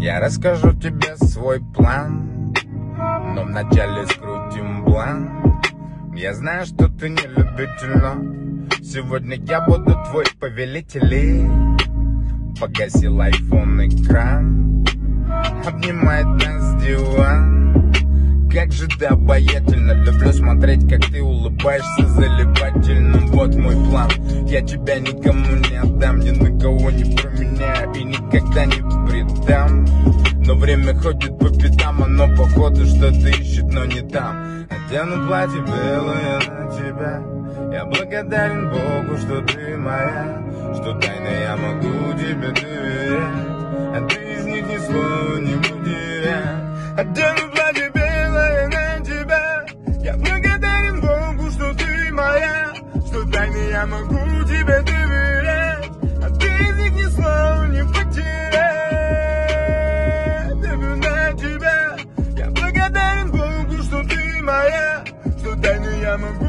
Я расскажу тебе свой план, но вначале скрутим бланк. Я знаю, что ты не любитель, но сегодня я буду твой повелитель. Погасил айфон экран, обнимает нас диван. Как же ты обаятельно, люблю смотреть, как ты улыбаешься заливательно. Вот мой план, я тебя никому не отдам, ни на кого не променяю и никогда не предам. Но время ходит по пятам, оно походу что-то ищет, но не там. Одену платье белое на тебя, я благодарен Богу, что ты моя, что тайно я могу тебе доверять, а ты из них ни слова не утерять. Одену платье белое на тебя, я благодарен Богу, что ты моя, что тайно я могу тебе доверять, а ты из них ни слова не потерять. Одену на тебя, я благодарен Богу, что ты моя, что тайно я могу